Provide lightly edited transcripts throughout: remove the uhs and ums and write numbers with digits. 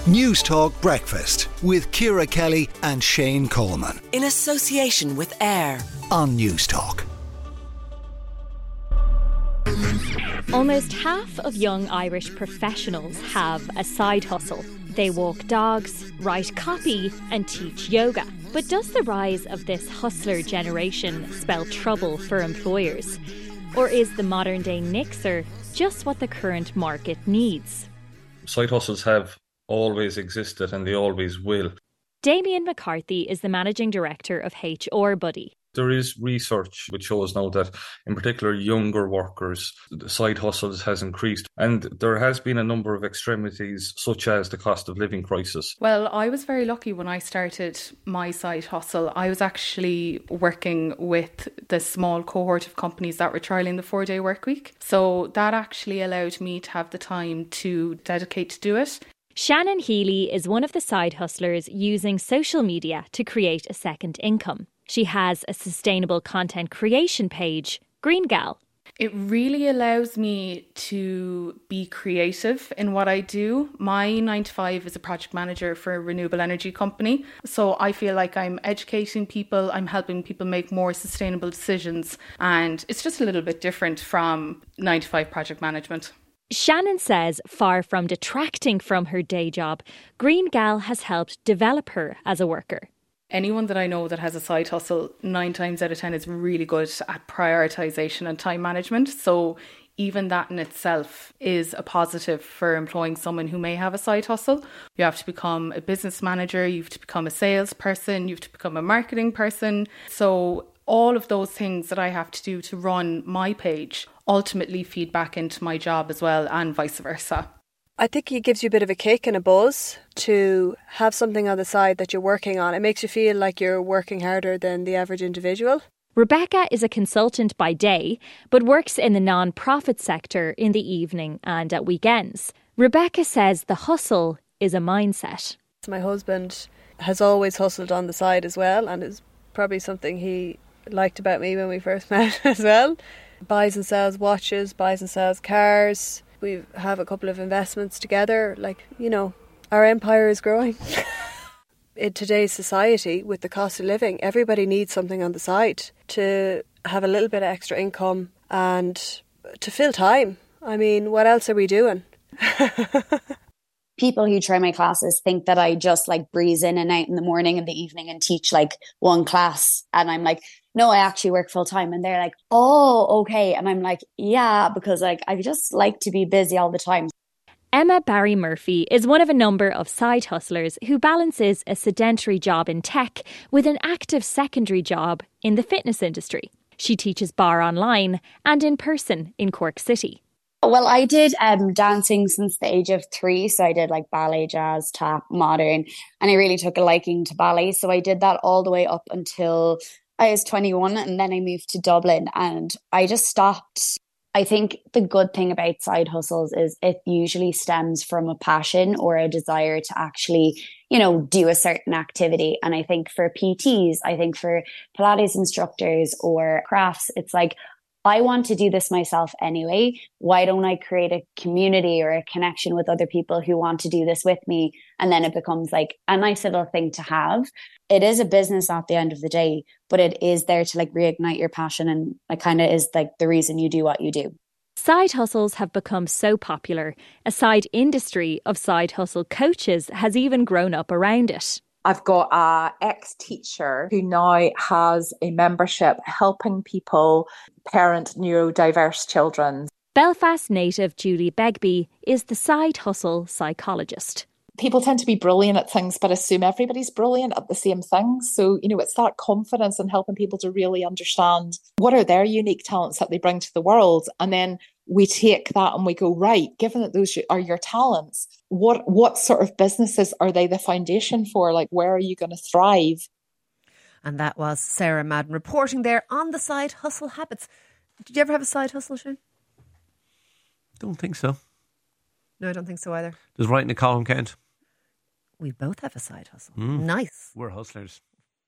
News Talk Breakfast with Ciara Kelly and Shane Coleman. In association with AIR On News Talk. Almost half of young Irish professionals have a side hustle. They walk dogs, write copy and teach yoga. But does the rise of this hustler generation spell trouble for employers? Or is the modern day nixer just what the current market needs? Side hustles have always existed and they always will. Damien McCarthy is the managing director of HR Buddy. There is research which shows now that, in particular, younger workers, the side hustles has increased. And there has been a number of extremities, such as the cost of living crisis. Well, I was very lucky when I started my side hustle. I was actually working with the small cohort of companies that were trialling the 4-day work week. So that actually allowed me to have the time to dedicate to do it. Shannon Healy is one of the side hustlers using social media to create a second income. She has a sustainable content creation page, Green Gal. It really allows me to be creative in what I do. My 9-to-5 is a project manager for a renewable energy company. So I feel like I'm educating people, I'm helping people make more sustainable decisions. And it's just a little bit different from 9-to-5 project management. Shannon says, far from detracting from her day job, Green Gal has helped develop her as a worker. Anyone that I know that has a side hustle, 9 times out of 10 is really good at prioritisation and time management. So even that in itself is a positive for employing someone who may have a side hustle. You have to become a business manager, you have to become a salesperson, you have to become a marketing person. So all of those things that I have to do to run my page ultimately feed back into my job as well, and vice versa. I think it gives you a bit of a kick and a buzz to have something on the side that you're working on. It makes you feel like you're working harder than the average individual. Rebecca is a consultant by day, but works in the non-profit sector in the evening and at weekends. Rebecca says the hustle is a mindset. My husband has always hustled on the side as well, and is probably something he liked about me when we first met as well. Buys and sells watches, buys and sells cars. We have a couple of investments together. Our empire is growing. In today's society, with the cost of living, everybody needs something on the side to have a little bit of extra income and to fill time. I mean, what else are we doing? People who try my classes think that I just breeze in and out in the morning and the evening and teach one class. And I'm like, no, I actually work full time. And they're like, oh, okay. And I'm like, yeah, because I just like to be busy all the time. Emma Barry Murphy is one of a number of side hustlers who balances a sedentary job in tech with an active secondary job in the fitness industry. She teaches bar online and in person in Cork City. Well, I did dancing since the age of 3. So I did ballet, jazz, tap, modern, and I really took a liking to ballet. So I did that all the way up until I was 21, and then I moved to Dublin and I just stopped. I think the good thing about side hustles is it usually stems from a passion or a desire to actually, do a certain activity. And I think for PTs, I think for Pilates instructors or crafts, it's I want to do this myself anyway. Why don't I create a community or a connection with other people who want to do this with me? And then it becomes a nice little thing to have. It is a business at the end of the day, but it is there to reignite your passion, and it kind of is the reason you do what you do. Side hustles have become so popular. A side industry of side hustle coaches has even grown up around it. I've got an ex-teacher who now has a membership helping people parent neurodiverse children. Belfast native Julie Begbie is the side hustle psychologist. People tend to be brilliant at things but assume everybody's brilliant at the same things. So, it's that confidence in helping people to really understand what are their unique talents that they bring to the world. And then we take that and we go, right, given that those are your talents, what sort of businesses are they the foundation for? Where are you going to thrive? And that was Sarah Madden reporting there on the side hustle habits. Did you ever have a side hustle, Shane? Don't think so. No, I don't think so either. Does writing a column count? We both have a side hustle. Nice. We're hustlers.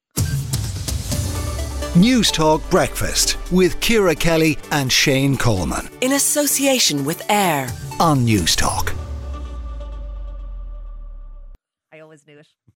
News Talk Breakfast with Ciara Kelly and Shane Coleman. In association with AIR On News Talk. I always knew it.